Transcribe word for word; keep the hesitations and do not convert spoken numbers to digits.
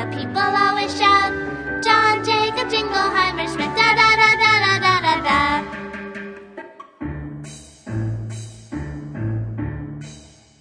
the people always shout, John Jacob Jingleheimer Smith